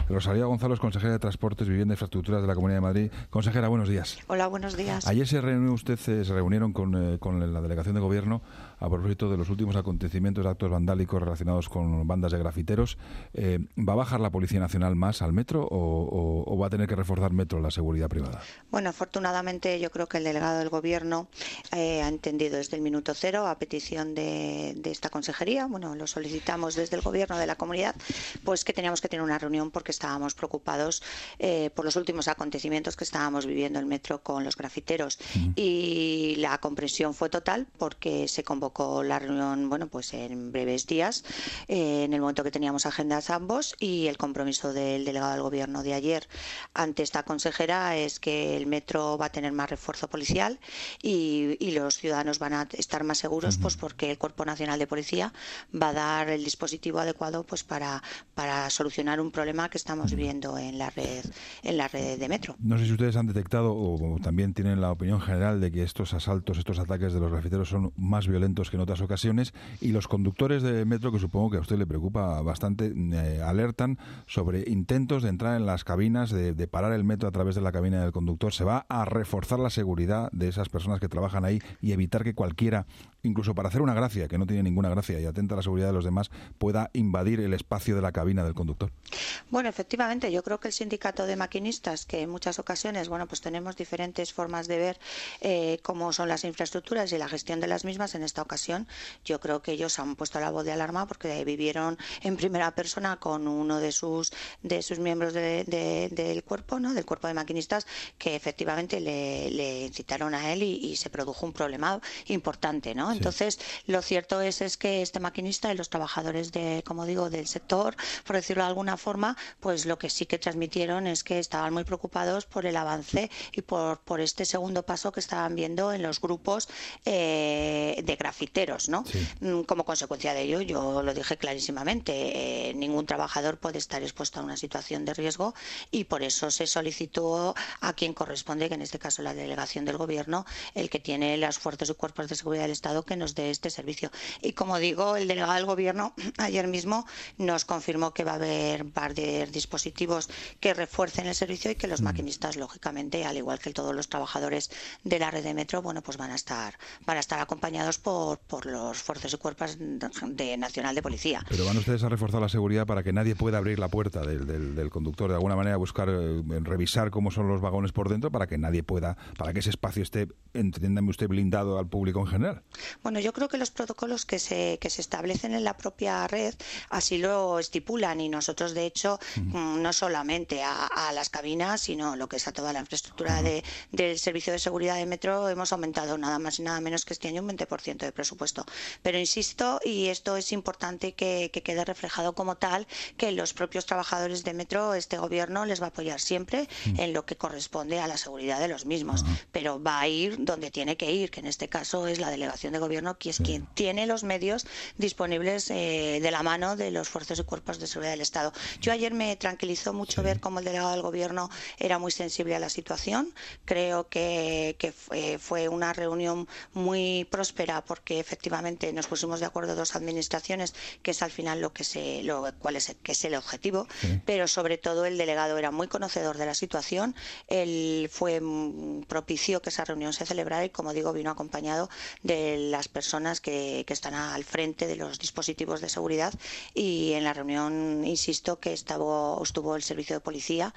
Rosalía Gonzalo es consejera de Transportes, Vivienda e Infraestructuras de la Comunidad de Madrid. Consejera, buenos días. Hola, buenos días. Ayer se reunieron con la delegación de gobierno a propósito de los últimos acontecimientos de actos vandálicos relacionados con bandas de grafiteros. ¿Va a bajar la Policía Nacional más al metro o va a tener que reforzar Metro la seguridad privada? Bueno, afortunadamente yo creo que el delegado del gobierno ha entendido desde el minuto cero, a petición de esta consejería, bueno, lo solicitamos desde el gobierno de la comunidad, pues que teníamos que tener una reunión porque estábamos preocupados por los últimos acontecimientos que estábamos viviendo en el metro con los grafiteros. Y la comprensión fue total porque se convocó la reunión, bueno, pues en breves días, en el momento que teníamos agendas ambos, y el compromiso del delegado del gobierno de ayer ante esta consejera es que el metro va a tener más refuerzo policial y los ciudadanos van a estar más seguros, pues porque el Cuerpo Nacional de Policía va a dar el dispositivo adecuado pues para solucionar un problema que estamos viendo en la red de metro. No sé si ustedes han detectado o también tienen la opinión general de que estos asaltos, estos ataques de los grafiteros son más violentos que en otras ocasiones, y los conductores de metro, que supongo que a usted le preocupa bastante, alertan sobre intentos de entrar en las cabinas, de parar el metro a través de la cabina del conductor. Se va a reforzar la seguridad de esas personas que trabajan ahí y evitar que cualquiera, incluso para hacer una gracia, que no tiene ninguna gracia y atenta a la seguridad de los demás, pueda invadir el espacio de la cabina del conductor. Bueno, efectivamente, yo creo que el sindicato de maquinistas, que en muchas ocasiones, bueno, pues tenemos diferentes formas de ver cómo son las infraestructuras y la gestión de las mismas, en esta ocasión yo creo que ellos han puesto la voz de alarma porque vivieron en primera persona con uno de sus miembros del cuerpo, ¿no?, del cuerpo de maquinistas, que efectivamente le incitaron a él y se produjo un problema importante, ¿no? Sí. Entonces, lo cierto es que este maquinista y los trabajadores como digo, del sector, por decirlo de alguna forma, pues lo que sí que transmitieron es que estaban muy preocupados por el avance y por este segundo paso que estaban viendo en los grupos de grafiteros, ¿no? Sí. Como consecuencia de ello, yo lo dije clarísimamente, ningún trabajador puede estar expuesto a una situación de riesgo, y por eso se solicitó a quien corresponde, que en este caso la delegación del gobierno, el que tiene las fuerzas y cuerpos de seguridad del Estado, que nos dé este servicio. Y como digo, el delegado del gobierno ayer mismo nos confirmó que va a haber varios dispositivos que refuercen el servicio y que los maquinistas, lógicamente, al igual que todos los trabajadores de la red de metro, bueno, pues van a estar acompañados por los fuerzas y cuerpos de Nacional de Policía. Pero van ustedes a reforzar la seguridad para que nadie pueda abrir la puerta del conductor, de alguna manera buscar, revisar cómo son los vagones por dentro, para que nadie pueda, para que ese espacio esté, entiéndame usted, blindado al público en general. Bueno, yo creo que los protocolos que se establecen en la propia red así lo estipulan, y nosotros, de hecho, no solamente a las cabinas, sino lo que es a toda la infraestructura del servicio de seguridad de metro, hemos aumentado nada más y nada menos que este año un 20% de presupuesto. Pero insisto, y esto es importante que quede reflejado como tal, que los propios trabajadores de metro, este gobierno les va a apoyar siempre en lo que corresponde a la seguridad de los mismos, pero va a ir donde tiene que ir, que en este caso es la delegación de gobierno, que es quien tiene los medios disponibles de la mano de los fuerzas y cuerpos de seguridad del Estado. Yo ayer me tranquilizó mucho ver cómo el delegado del gobierno era muy sensible a la situación. Creo que fue una reunión muy próspera, porque efectivamente nos pusimos de acuerdo dos administraciones, que es al final que es el objetivo, pero sobre todo el delegado era muy conocedor de la situación. Él propició que esa reunión se celebrara y, como digo, vino acompañado de las personas que están al frente de los dispositivos de seguridad, y en la reunión, insisto, que estuvo el servicio de policía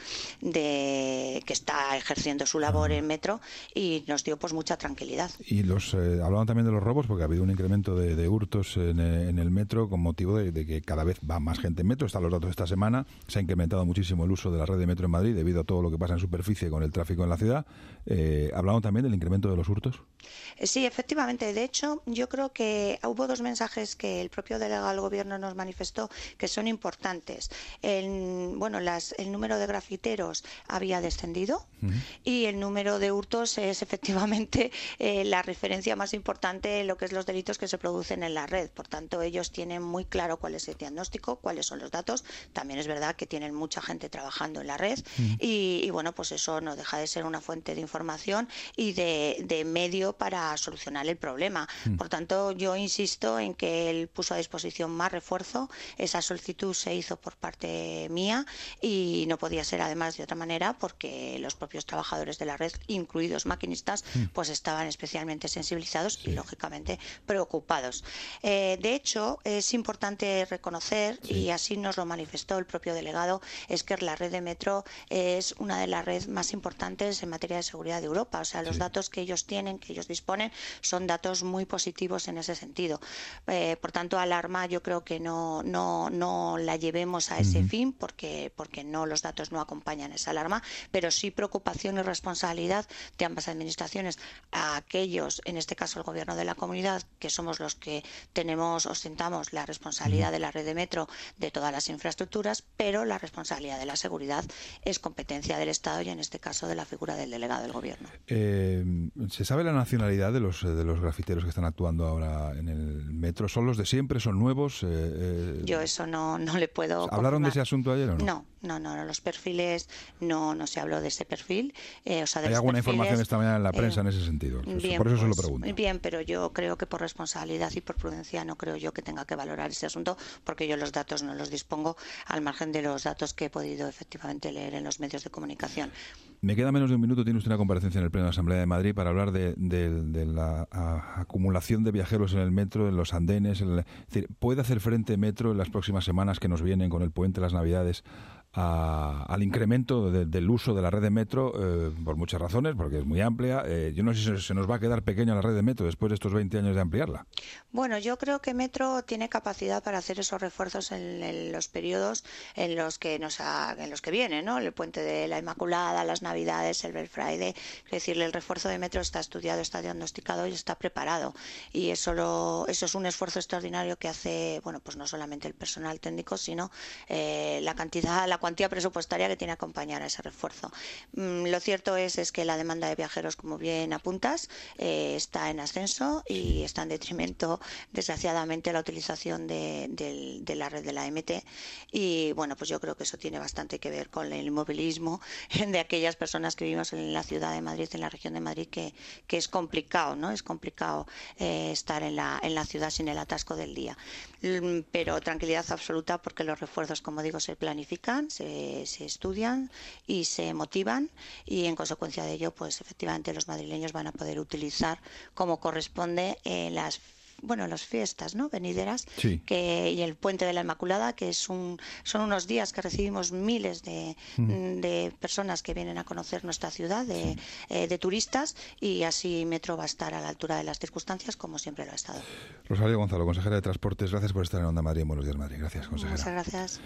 que está ejerciendo su labor en metro, y nos dio pues mucha tranquilidad. Y hablaban también de los robos, porque ha habido un incremento de hurtos en el metro con motivo de que cada vez va más gente en metro. Están los datos de esta semana. Se ha incrementado muchísimo el uso de la red de metro en Madrid debido a todo lo que pasa en superficie con el tráfico en la ciudad. ¿Hablaban también del incremento de los hurtos? Sí, efectivamente. De hecho, yo creo que hubo dos mensajes que el propio delegado del gobierno nos manifestó que son importantes. El número de grafiteros había descendido y el número de hurtos es efectivamente la referencia más importante en lo que es los delitos que se producen en la red. Por tanto, ellos tienen muy claro cuál es el diagnóstico, cuáles son los datos. También es verdad que tienen mucha gente trabajando en la red y bueno, pues eso no deja de ser una fuente de información y de medio para solucionar el problema. Por tanto, yo insisto en que él puso a disposición más refuerzo. Esa solicitud se hizo por parte mía y no podía ser además de otra manera, porque los propios trabajadores de la red, incluidos maquinistas, pues estaban especialmente sensibilizados y lógicamente preocupados. De hecho, es importante reconocer, y así nos lo manifestó el propio delegado, es que la red de metro es una de las redes más importantes en materia de seguridad de Europa. O sea, los datos que ellos tienen, que ellos disponen, son datos muy positivos en ese sentido. Por tanto, alarma yo creo que no la llevemos a ese fin, porque no, los datos no acompañan esa alarma, pero sí preocupación y responsabilidad de ambas administraciones. A aquellos, en este caso el gobierno de la comunidad, que somos los que ostentamos la responsabilidad de la red de metro, de todas las infraestructuras, pero la responsabilidad de la seguridad es competencia del Estado y en este caso de la figura del delegado del gobierno. ¿Se sabe la nacionalidad de los grafiteros que están actuando ahora en el metro? ¿Son los de siempre? ¿Son nuevos? Yo eso no le puedo ¿Hablaron confirmar. de ese asunto ayer o no? No, los perfiles no se habló de ese perfil. ¿Hay alguna información esta mañana en la prensa en ese sentido? Bien, por eso se lo pregunto. Bien, pero yo creo que por responsabilidad y por prudencia no creo yo que tenga que valorar ese asunto, porque yo los datos no los dispongo, al margen de los datos que he podido efectivamente leer en los medios de comunicación. Me queda menos de un minuto. Tiene usted una comparecencia en el Pleno de la Asamblea de Madrid para hablar de la acumulación de viajeros en el metro, en los andenes. Es decir, ¿puede hacer frente Metro en las próximas semanas que nos vienen con el puente, las Navidades, al incremento del uso de la red de metro, por muchas razones, porque es muy amplia? Yo no sé si se nos va a quedar pequeña la red de metro después de estos 20 años de ampliarla. Bueno, yo creo que Metro tiene capacidad para hacer esos refuerzos en los periodos en los que vienen, ¿no? El puente de la Inmaculada, las Navidades, el Black Friday. Es decir, el refuerzo de Metro está estudiado, está diagnosticado y está preparado. Y eso es un esfuerzo extraordinario que hace, bueno, pues no solamente el personal técnico, sino la cuantía presupuestaria que tiene que acompañar a ese refuerzo. Lo cierto es que la demanda de viajeros, como bien apuntas, está en ascenso y está en detrimento, desgraciadamente, la utilización de la red de la MT. Y bueno, pues yo creo que eso tiene bastante que ver con el inmovilismo de aquellas personas que vivimos en la ciudad de Madrid, en la región de Madrid, que es complicado, ¿no? Es complicado estar en la ciudad sin el atasco del día. Pero tranquilidad absoluta, porque los refuerzos, como digo, se planifican, se estudian y se motivan, y en consecuencia de ello, pues efectivamente los madrileños van a poder utilizar como corresponde las fiestas, ¿no?, venideras, sí. Y el Puente de la Inmaculada, que son unos días que recibimos miles de personas que vienen a conocer nuestra ciudad, de turistas, y así Metro va a estar a la altura de las circunstancias, como siempre lo ha estado. Rosalía Gonzalo, consejera de Transportes, gracias por estar en Onda Madrid. Buenos días, Madrid. Gracias, consejera. Muchas gracias.